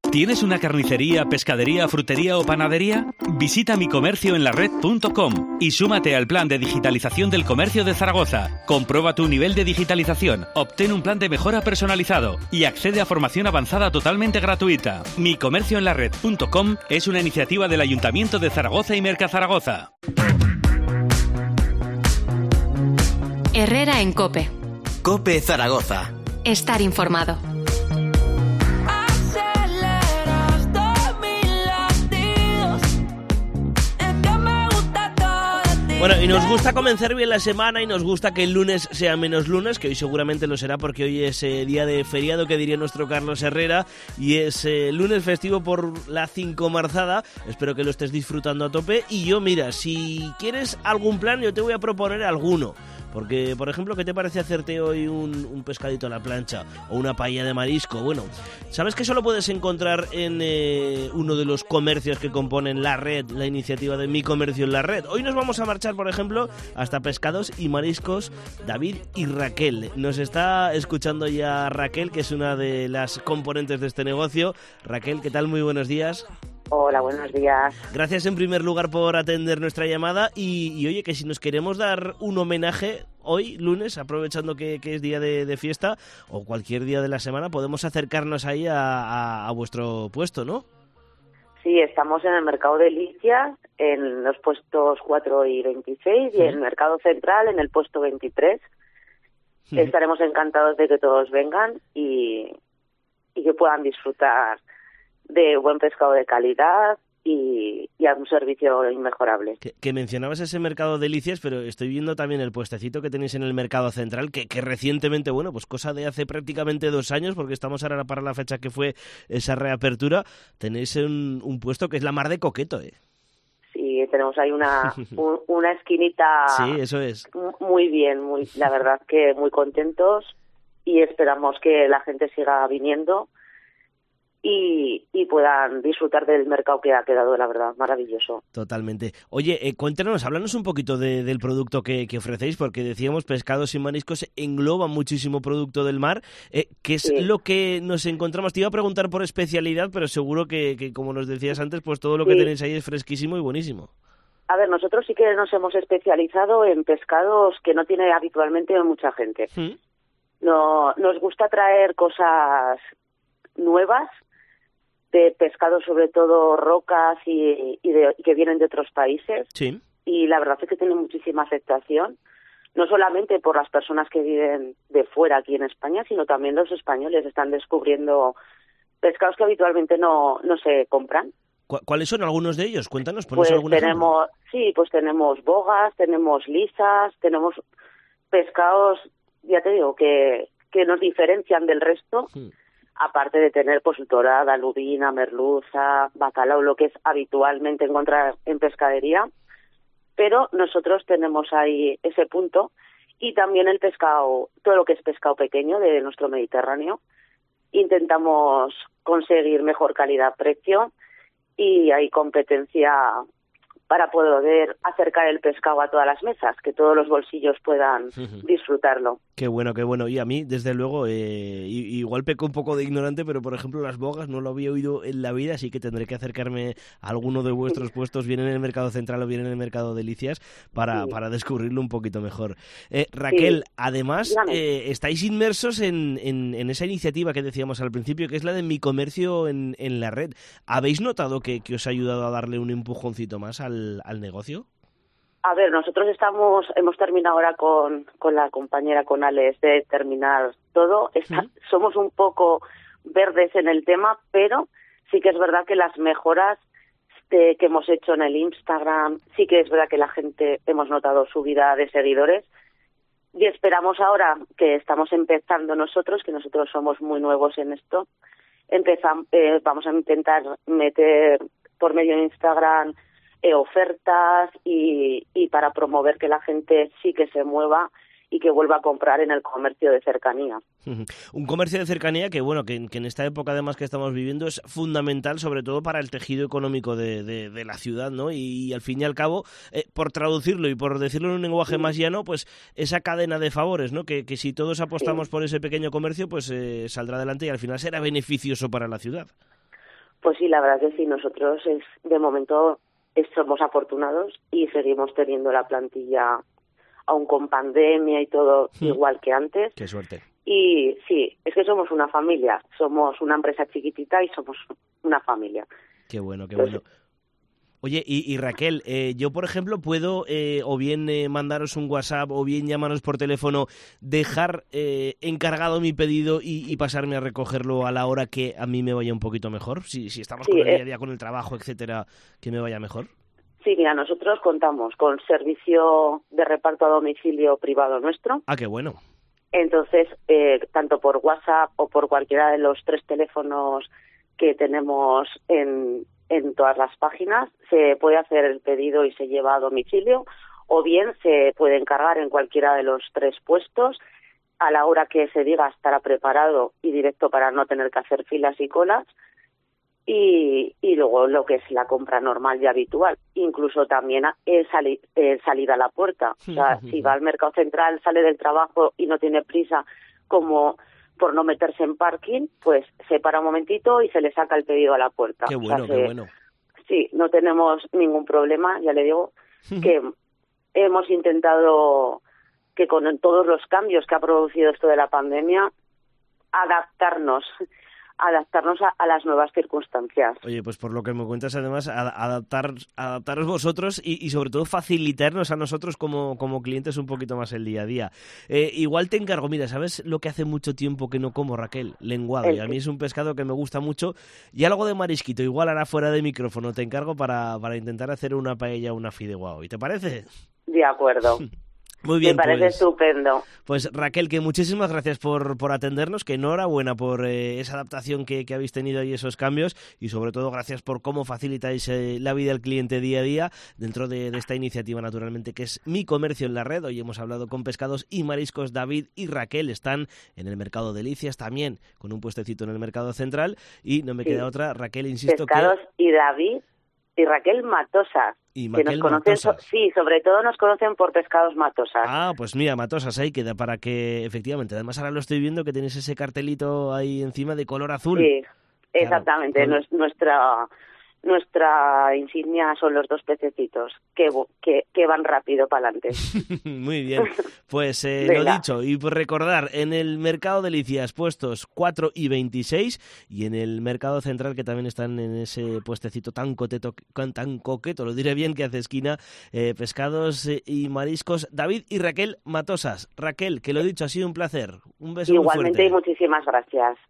¿Tienes una carnicería, pescadería, frutería o panadería? Visita micomercioenlared.com y súmate al plan de digitalización del comercio de Zaragoza. Comprueba tu nivel de digitalización, obtén un plan de mejora personalizado y accede a formación avanzada totalmente gratuita. Micomercioenlared.com es una iniciativa del Ayuntamiento de Zaragoza y Mercazaragoza. Herrera en COPE. COPE Zaragoza. Estar informado. Bueno, y nos gusta comenzar bien la semana y nos gusta que el lunes sea menos lunes, que hoy seguramente lo será porque hoy es día de feriado, que diría nuestro Carlos Herrera, y es lunes festivo por la cincomarzada. Espero que lo estés disfrutando a tope. Y yo, mira, si quieres algún plan, yo te voy a proponer alguno. Porque, por ejemplo, ¿qué te parece hacerte hoy un pescadito a la plancha o una paella de marisco? Bueno, ¿sabes que eso lo puedes encontrar en uno de los comercios que componen la red, la iniciativa de Mi Comercio en la Red? Hoy nos vamos a marchar, por ejemplo, hasta Pescados y Mariscos David y Raquel. Nos está escuchando ya Raquel, que es una de las componentes de este negocio. Raquel, ¿qué tal? Muy buenos días. Hola, buenos días. Gracias en primer lugar por atender nuestra llamada y oye, que si nos queremos dar un homenaje hoy, lunes, aprovechando que es día de fiesta o cualquier día de la semana, podemos acercarnos ahí a vuestro puesto, ¿no? Sí, estamos en el Mercado de Licias, en los puestos 4 y 26 y en el Mercado Central, en el puesto 23. Estaremos encantados de que todos vengan y que puedan disfrutar de buen pescado de calidad y a un servicio inmejorable. Que mencionabas ese mercado de Licias, pero estoy viendo también el puestecito que tenéis en el mercado central, que recientemente, bueno, pues cosa de hace prácticamente 2 años, porque estamos ahora para la fecha que fue esa reapertura, tenéis un puesto que es la mar de coqueto, ¿eh? Sí, tenemos ahí una esquinita. Sí, eso es. Muy bien, la verdad que muy contentos y esperamos que la gente siga viniendo y puedan disfrutar del mercado que ha quedado, la verdad, maravilloso. Totalmente. Oye, cuéntanos, háblanos un poquito del producto que ofrecéis, porque decíamos Pescados y Mariscos engloba muchísimo producto del mar. ¿Qué es lo que nos encontramos? Te iba a preguntar por especialidad, pero seguro que como nos decías antes, pues todo lo que tenéis ahí es fresquísimo y buenísimo. A ver, nosotros sí que nos hemos especializado en pescados que no tiene habitualmente mucha gente. No, nos gusta traer cosas nuevas, de pescado, sobre todo rocas y que vienen de otros países. Sí. Y la verdad es que tiene muchísima aceptación, no solamente por las personas que viven de fuera aquí en España, sino también los españoles están descubriendo pescados que habitualmente no se compran. ¿Cuáles son algunos de ellos? Cuéntanos, pues algún ejemplo. Sí, pues tenemos bogas, tenemos lisas, tenemos pescados, ya te digo, que nos diferencian del resto. Aparte de tener pues dorada, lubina, merluza, bacalao, lo que es habitualmente encontrar en pescadería, pero nosotros tenemos ahí ese punto y también el pescado, todo lo que es pescado pequeño de nuestro Mediterráneo, intentamos conseguir mejor calidad-precio y hay competencia para poder acercar el pescado a todas las mesas, que todos los bolsillos puedan disfrutarlo. Qué bueno, qué bueno. Y a mí, desde luego, igual peco un poco de ignorante, pero por ejemplo las bogas no lo había oído en la vida, así que tendré que acercarme a alguno de vuestros puestos, bien en el Mercado Central o bien en el Mercado de Licias, para descubrirlo un poquito mejor. Raquel, además, estáis inmersos en esa iniciativa que decíamos al principio, que es la de Mi Comercio en la Red. ¿Habéis notado que os ha ayudado a darle un empujoncito más al negocio? A ver, nosotros hemos terminado ahora con la compañera, con Alex, de terminar todo. Somos un poco verdes en el tema, pero sí que es verdad que las mejoras que hemos hecho en el Instagram, sí que es verdad que la gente hemos notado subida de seguidores y esperamos ahora que estamos empezando nosotros, que nosotros somos muy nuevos en esto, vamos a intentar meter por medio de Instagram ofertas y para promover que la gente sí que se mueva y que vuelva a comprar en el comercio de cercanía. Un comercio de cercanía que, bueno, que en esta época además que estamos viviendo es fundamental, sobre todo para el tejido económico de la ciudad, ¿no? Y al fin y al cabo, por traducirlo y por decirlo en un lenguaje más llano, pues esa cadena de favores, ¿no? Que si todos apostamos por ese pequeño comercio, pues saldrá adelante y al final será beneficioso para la ciudad. Pues sí, la verdad que sí, nosotros de momento somos afortunados y seguimos teniendo la plantilla, aún con pandemia y todo, igual que antes. Qué suerte. Y sí, es que somos una familia, somos una empresa chiquitita y somos una familia. Qué bueno, qué bueno. Oye, y Raquel, yo por ejemplo puedo o bien mandaros un WhatsApp o bien llamaros por teléfono, dejar encargado mi pedido y pasarme a recogerlo a la hora que a mí me vaya un poquito mejor, si estamos con el día a día, con el trabajo, etcétera, que me vaya mejor. Sí, mira, nosotros contamos con servicio de reparto a domicilio privado nuestro. Ah, qué bueno. Entonces, tanto por WhatsApp o por cualquiera de los 3 teléfonos que tenemos en todas las páginas, se puede hacer el pedido y se lleva a domicilio, o bien se puede encargar en cualquiera de los 3 puestos. A la hora que se diga estará preparado y directo para no tener que hacer filas y colas. Y luego lo que es la compra normal y habitual, incluso también salida a la puerta. O sea, si va al mercado central, sale del trabajo y no tiene prisa, como por no meterse en parking, pues se para un momentito y se le saca el pedido a la puerta. Qué bueno, qué bueno. Sí, no tenemos ningún problema, ya le digo, que hemos intentado que con todos los cambios que ha producido esto de la pandemia, adaptarnos a las nuevas circunstancias. Oye, pues por lo que me cuentas, además, adaptaros vosotros y sobre todo facilitarnos a nosotros como clientes un poquito más el día a día. Igual te encargo, mira, ¿sabes lo que hace mucho tiempo que no como, Raquel? Lenguado. Y a mí es un pescado que me gusta mucho. Y algo de marisquito, igual hará fuera de micrófono. Te encargo para intentar hacer una paella o una fideuá. ¿Y te parece? De acuerdo. Muy bien, me parece estupendo. Pues Raquel, que muchísimas gracias por atendernos, que enhorabuena por esa adaptación que habéis tenido y esos cambios, y sobre todo gracias por cómo facilitáis la vida al cliente día a día dentro de esta iniciativa, naturalmente, que es Mi Comercio en la Red. Hoy hemos hablado con Pescados y Mariscos. David y Raquel están en el Mercado Delicias, también con un puestecito en el Mercado Central, y no me queda otra, Raquel, insisto, Pescados y David y Raquel Matosas. Y que nos conocen, sí, sobre todo nos conocen por Pescados Matosas. Ah, pues mira, Matosas, ahí queda para que, efectivamente, además ahora lo estoy viendo que tenéis ese cartelito ahí encima de color azul. Sí, exactamente, claro. Nuestra insignia son los 2 pececitos que van rápido para adelante. Muy bien, pues lo dicho, y por recordar, en el Mercado Delicias puestos 4 y 26 y en el Mercado Central, que también están en ese puestecito tan coqueto, lo diré bien, que hace esquina, Pescados y Mariscos, David y Raquel Matosas. Raquel, que lo dicho, ha sido un placer, un beso muy fuerte. Igualmente, y muchísimas gracias.